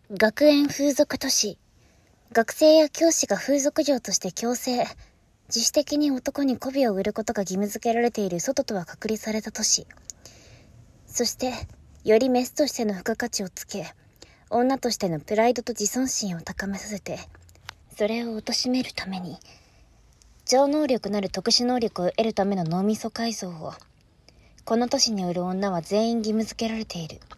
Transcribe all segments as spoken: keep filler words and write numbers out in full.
学園風俗都市。学生や教師が風俗嬢として強制、自主的に男に媚びを売ることが義務付けられている外とは隔離された都市。そして、よりメスとしての付加価値をつけ、女としてのプライドと自尊心を高めさせて、それを貶めるために、超能力なる特殊能力を得るための脳みそ改造を、この都市におる女は全員義務付けられている。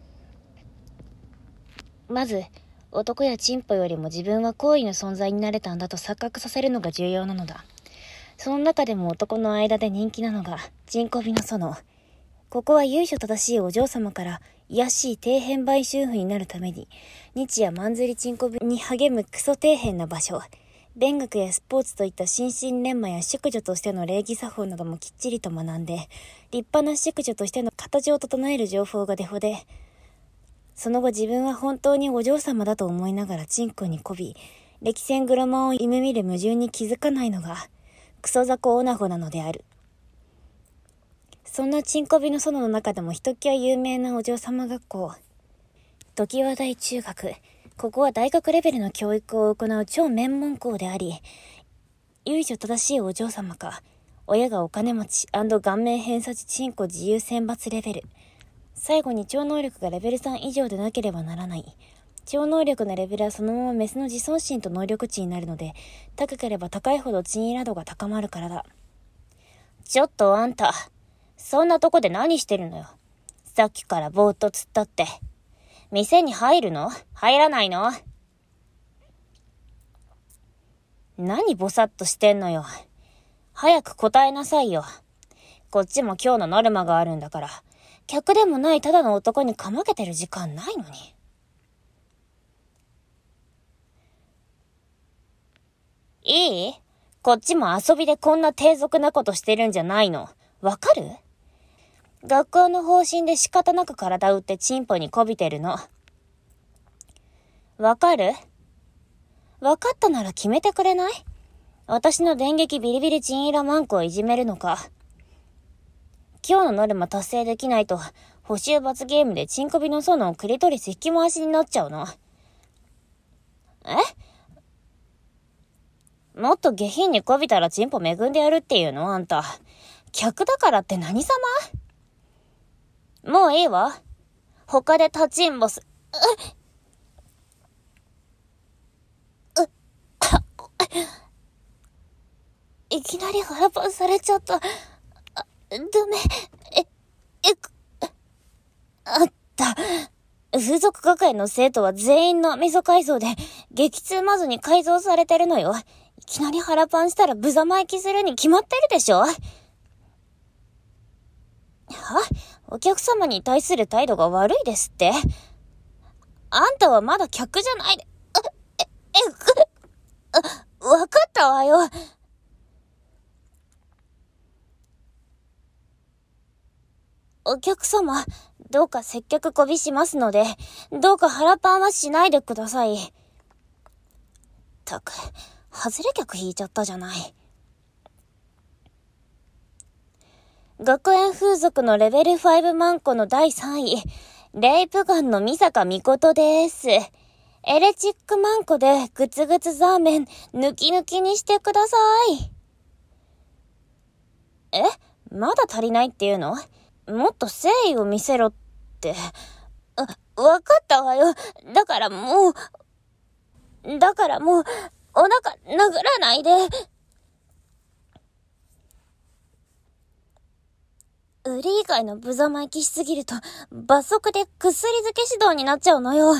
まず、男やチンポよりも自分は高位の存在になれたんだと錯覚させるのが重要なのだ。その中でも男の間で人気なのが、チンコビの園。ここは由緒正しいお嬢様から卑しい底辺売春婦になるために、日夜まんずりチンコビに励むクソ底辺な場所。勉学やスポーツといった心身錬磨や淑女としての礼儀作法などもきっちりと学んで、立派な淑女としての形を整える情報がデフォで、その後自分は本当にお嬢様だと思いながらチンコに媚び、歴戦グロマを夢見る矛盾に気づかないのが、クソ雑魚オナホなのである。そんなチンコビの園の中でもひときわ有名なお嬢様学校、常盤台中学。ここは大学レベルの教育を行う超名門校であり、由緒正しいお嬢様か、親がお金持ち&顔面偏差値チンコ自由選抜レベル。最後に超能力がレベルさん以上でなければならない。超能力のレベルはそのままメスの自尊心と能力値になるので、高ければ高いほど珍易度が高まるからだ。ちょっとあんた、そんなとこで何してるのよ。さっきからぼーっと突っ立って。店に入るの？入らないの？何ぼさっとしてんのよ。早く答えなさいよ。こっちも今日のノルマがあるんだから。客でもないただの男にかまけてる時間ないのに。いい？こっちも遊びでこんな低俗なことしてるんじゃないの。わかる？学校の方針で仕方なく体打ってチンポにこびてるの。わかる？わかったなら決めてくれない？私の電撃ビリビリチンイラマンコをいじめるのか。今日のノルマ達成できないと、補習罰ゲームでチンコビの園をクリトリス引き回しになっちゃうの。え？もっと下品にこびたらチンポ恵んでやるっていうの？あんた。客だからって何様？もういいわ。他で立ちんぼす。う、う、いきなり腹パンされちゃった。あ、ダメ。え、え、あった。風俗学園の生徒は全員の味噌改造で激痛まずに改造されてるのよ。いきなり腹パンしたら無様焼きするに決まってるでしょ？は？お客様に対する態度が悪いですって？あんたはまだ客じゃないで。あ、え、え、く、あ、わかったわよ。お客様、どうか接客こびしますので、どうか腹パンはしないでください。たく、外れ客引いちゃったじゃない。学園風俗のレベルごマンコのだいさんい、レイプガンの美坂美琴です。エレチックマンコでグツグツザーメン抜き抜きにしてください。え？まだ足りないっていうの？もっと誠意を見せろって。あ、わかったわよ。だからもう、だからもう、お腹殴らないで。売り以外の無様焼きしすぎると、罰則で薬漬け指導になっちゃうのよ。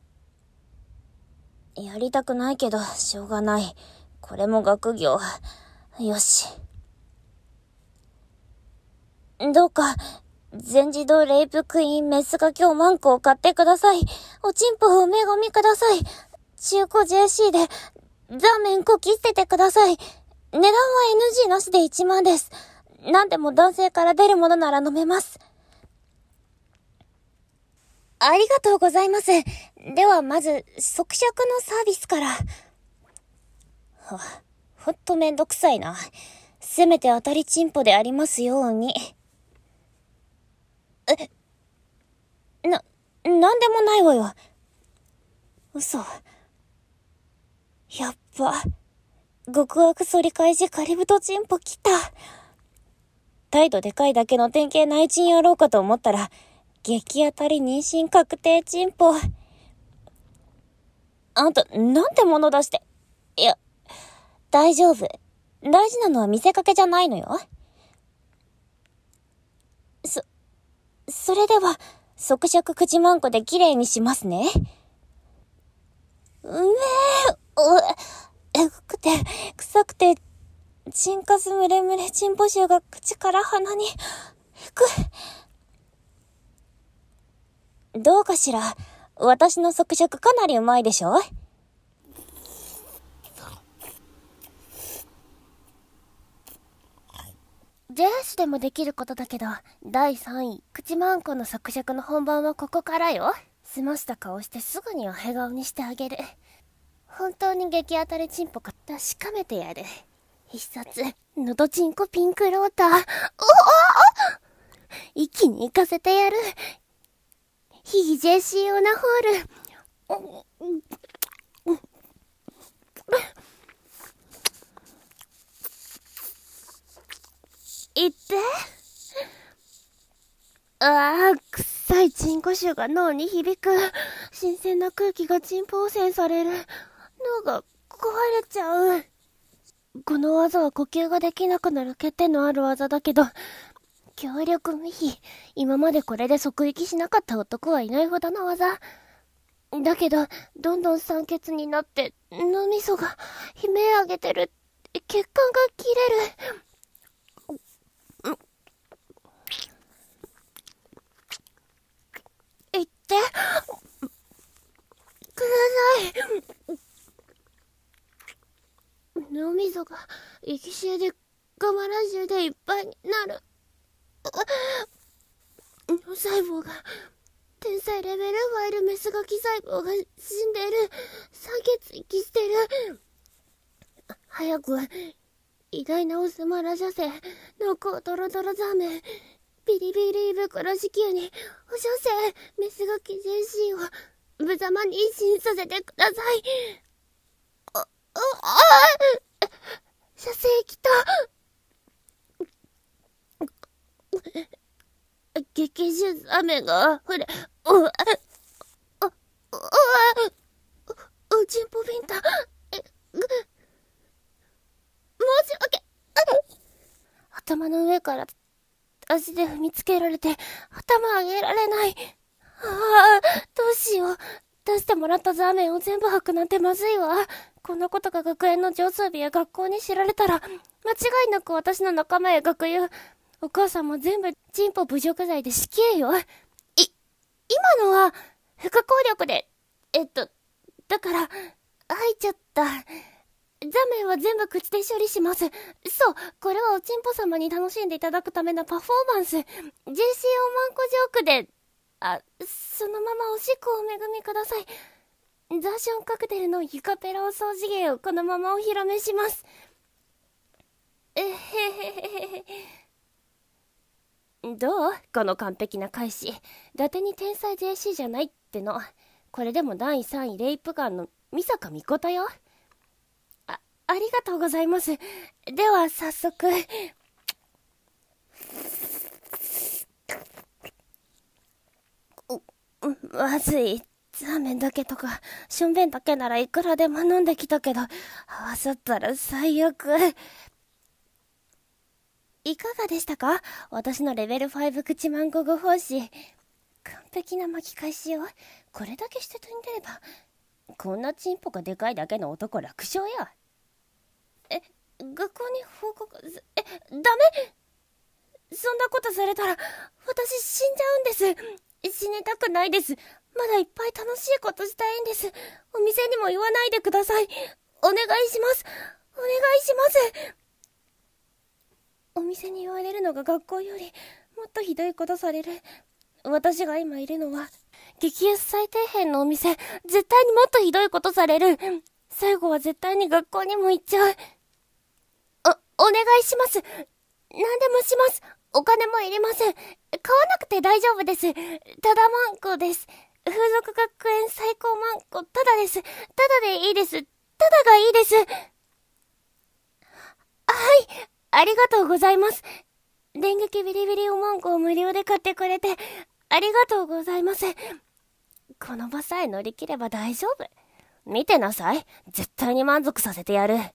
やりたくないけど、しょうがない。これも学業。よし。どうか、全自動レイプクイーンメスが今日マンコを買ってください。おちんぽをおめごみください。中古 ジェーシー で、ザーメンこき捨ててください。値段は エヌジー なしでいちまんです。なんでも男性から出るものなら飲めます。ありがとうございます。ではまず、即尺のサービスから。は、ほんとめんどくさいな。せめて当たりチンポでありますように。え、な、なんでもないわよ。 嘘。やっぱ、極悪反り返しカリブトチンポ来た。態度でかいだけの典型内チンやろうかと思ったら、激当たり妊娠確定チンポ。あんた、なんて物出して。いや、大丈夫。大事なのは見せかけじゃないのよ。そ、それでは、即尺口まんこで綺麗にしますね。うめえ、お、えぐくて、臭くて、チンカスムレムレチンポ臭が口から鼻に、ふく。どうかしら。私の即尺かなりうまいでしょ？ジェースでもできることだけど、だいさんい、口まんこの即尺の本番はここからよ。済ました顔してすぐにはへ顔にしてあげる。本当に激当たりチンポか確かめてやる。必殺、のどちんこピンクローター。おお一気に行かせてやる。非 ジェーシー オナホール。いって。ああ、臭いチンコ臭が脳に響く。新鮮な空気がチンポ汚染される。脳が壊れちゃう。この技は呼吸ができなくなる欠点のある技だけど、強力無比。今までこれで即息しなかった男はいないほどの技。だけど、どんどん酸欠になって、脳みそが悲鳴上げてる。血管が切れる。言って。ください。脳みそが液臭でガマラ臭でいっぱいになる。脳細胞が、天才レベルファイルメスガキ細胞が死んでる。酸欠息してる。早く、偉大なオスマラジャセ、濃厚ドロドロザーメン、ビリビリ袋子宮に、おしょせ、メスガキ ジェーシー を、無様に妊娠させてください。あ、あ、あ射精来た。激臭雨が溢れ、う、あ、あ、あ、うちんぽビンタ、え、ぐ、申し訳、頭の上から足で踏みつけられて、頭上げられない。ああ、どうしよう。出してもらったザーメンを全部吐くなんてまずいわ。こんなことが学園の上層部や学校に知られたら、間違いなく私の仲間や学友、お母さんも全部チンポ侮辱罪で死刑よ。い、今のは不可抗力で、えっと、だから、吐いちゃった。ザメンは全部口で処理します。そう、これはおちんぽ様に楽しんでいただくためのパフォーマンス。ジェーシー おまんこジョークで、あ、そのままおしっこをお恵みください。ザーションカクテルのユカペロお掃除芸をこのままお披露目します。えへへへへ。どう？この完璧な返し。伊達に天才 ジェーシー じゃないっての。これでもだいさんいレイプガンの美坂美琴よ。あ、ありがとうございます。では早速。まずい。ザーメンだけとか、しょんべんだけならいくらでも飲んできたけど、合わさったら最悪。いかがでしたか？私のレベルご口まんこご奉仕。完璧な巻き返しよ。これだけして飛んでれば、こんなチンポがでかいだけの男楽勝や。え、学校に報告、え、ダメ？そんなことされたら、私死んじゃうんです。死にたくないです。まだいっぱい楽しいことしたいんです。お店にも言わないでください。お願いします。お願いします。お店に言われるのが学校よりもっとひどいことされる。私が今いるのは激安最底辺のお店。絶対にもっとひどいことされる。最後は絶対に学校にも行っちゃう。お、お願いします。何でもします。お金もいりません。買わなくて大丈夫です。ただまんこです。風俗学園最高まんこただです。ただでいいです。ただがいいです。はい、ありがとうございます。電撃ビリビリおまんこを無料で買ってくれて、ありがとうございます。この場さえ乗り切れば大丈夫。見てなさい。絶対に満足させてやる。